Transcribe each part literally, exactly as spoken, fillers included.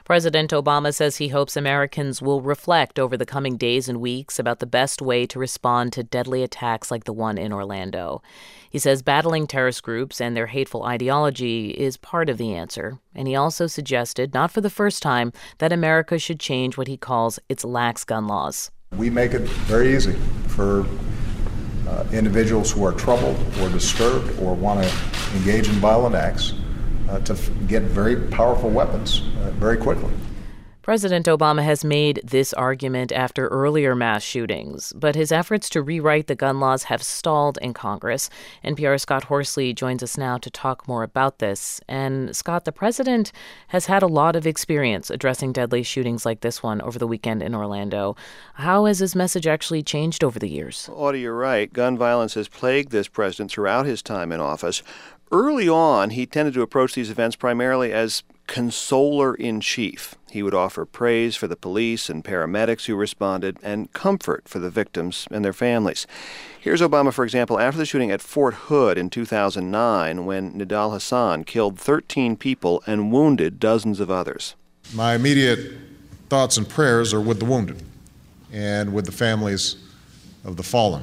President Obama says he hopes Americans will reflect over the coming days and weeks about the best way to respond to deadly attacks like the one in Orlando. He says battling terrorist groups and their hateful ideology is part of the answer. And he also suggested, not for the first time, that America should change what he calls its lax gun laws. We make it very easy for uh, individuals who are troubled or disturbed or want to engage in violent acts uh, to f- get very powerful weapons uh, very quickly. President Obama has made this argument after earlier mass shootings, but his efforts to rewrite the gun laws have stalled in Congress. N P R's Scott Horsley joins us now to talk more about this. And Scott, the president has had a lot of experience addressing deadly shootings like this one over the weekend in Orlando. How has his message actually changed over the years? Audie, you're right. Gun violence has plagued this president throughout his time in office. Early on, he tended to approach these events primarily as consoler-in-chief. He would offer praise for the police and paramedics who responded and comfort for the victims and their families. Here's Obama, for example, after the shooting at Fort Hood in two thousand nine when Nidal Hasan killed thirteen people and wounded dozens of others. My immediate thoughts and prayers are with the wounded and with the families of the fallen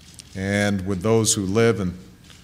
and with those who live and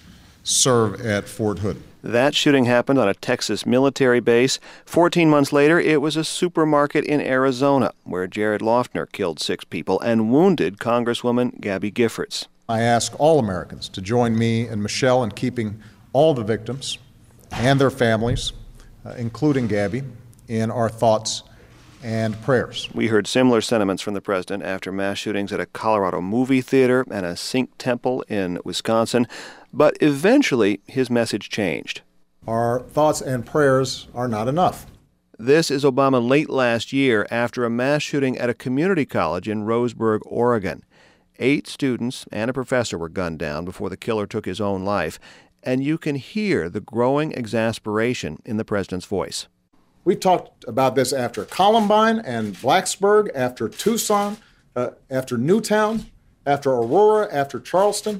serve at Fort Hood. That shooting happened on a Texas military base. Fourteen months later, it was a supermarket in Arizona, where Jared Loughner killed six people and wounded Congresswoman Gabby Giffords. I ask all Americans to join me and Michelle in keeping all the victims and their families, uh, including Gabby, in our thoughts and prayers. We heard similar sentiments from the president after mass shootings at a Colorado movie theater and a Sikh temple in Wisconsin. But eventually, his message changed. Our thoughts and prayers are not enough. This is Obama late last year after a mass shooting at a community college in Roseburg, Oregon. Eight students and a professor were gunned down before the killer took his own life. And you can hear the growing exasperation in the president's voice. We've talked about this after Columbine and Blacksburg, after Tucson, uh, after Newtown, after Aurora, after Charleston.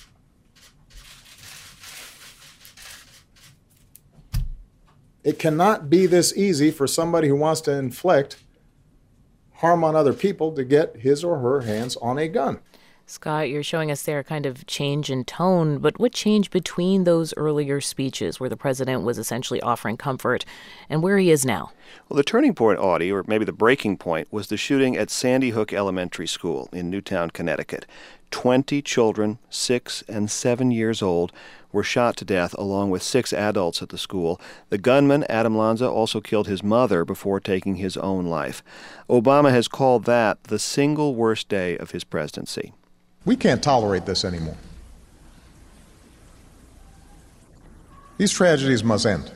It cannot be this easy for somebody who wants to inflict harm on other people to get his or her hands on a gun. Scott, you're showing us there a kind of change in tone, but what changed between those earlier speeches where the president was essentially offering comfort and where he is now? Well, the turning point, Audie, or maybe the breaking point, was the shooting at Sandy Hook Elementary School in Newtown, Connecticut. Twenty children, six and seven years old, were shot to death along with six adults at the school. The gunman, Adam Lanza, also killed his mother before taking his own life. Obama has called that the single worst day of his presidency. We can't tolerate this anymore. These tragedies must end.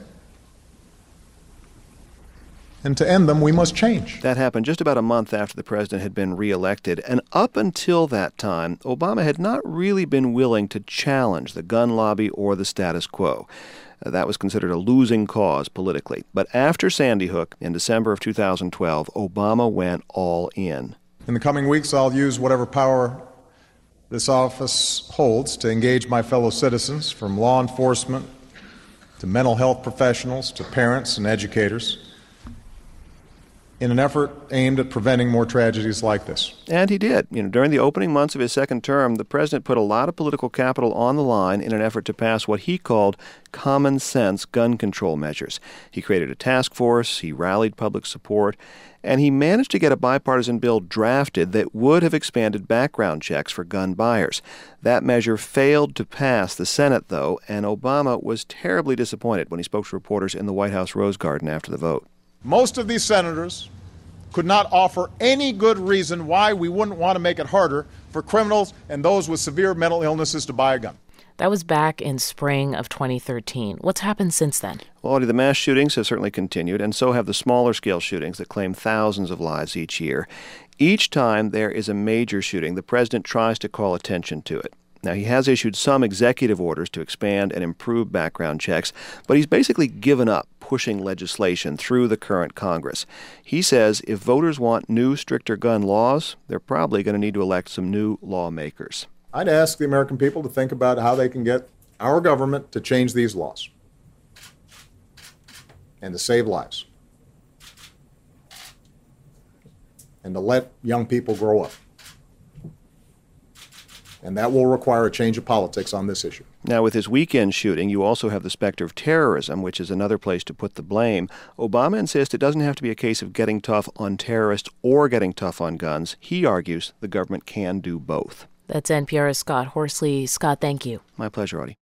And to end them, we must change. That happened just about a month after the president had been reelected. And up until that time, Obama had not really been willing to challenge the gun lobby or the status quo. Uh, that was considered a losing cause politically. But after Sandy Hook, in December of two thousand twelve, Obama went all in. In the coming weeks, I'll use whatever power this office holds to engage my fellow citizens, from law enforcement to mental health professionals to parents and educators, in an effort aimed at preventing more tragedies like this. And he did. You know, during the opening months of his second term, the president put a lot of political capital on the line in an effort to pass what he called common sense gun control measures. He created a task force, he rallied public support, and he managed to get a bipartisan bill drafted that would have expanded background checks for gun buyers. That measure failed to pass the Senate, though, and Obama was terribly disappointed when he spoke to reporters in the White House Rose Garden after the vote. Most of these senators could not offer any good reason why we wouldn't want to make it harder for criminals and those with severe mental illnesses to buy a gun. That was back in spring of twenty thirteen. What's happened since then? Well, Audie, the mass shootings have certainly continued, and so have the smaller-scale shootings that claim thousands of lives each year. Each time there is a major shooting, the president tries to call attention to it. Now, he has issued some executive orders to expand and improve background checks, but he's basically given up pushing legislation through the current Congress. He says if voters want new, stricter gun laws, they're probably going to need to elect some new lawmakers. I'd ask the American people to think about how they can get our government to change these laws and to save lives. and to let young people grow up. And that will require a change of politics on this issue. Now, with his weekend shooting, you also have the specter of terrorism, which is another place to put the blame. Obama insists it doesn't have to be a case of getting tough on terrorists or getting tough on guns. He argues the government can do both. That's N P R's Scott Horsley. Scott, thank you. My pleasure, Audie.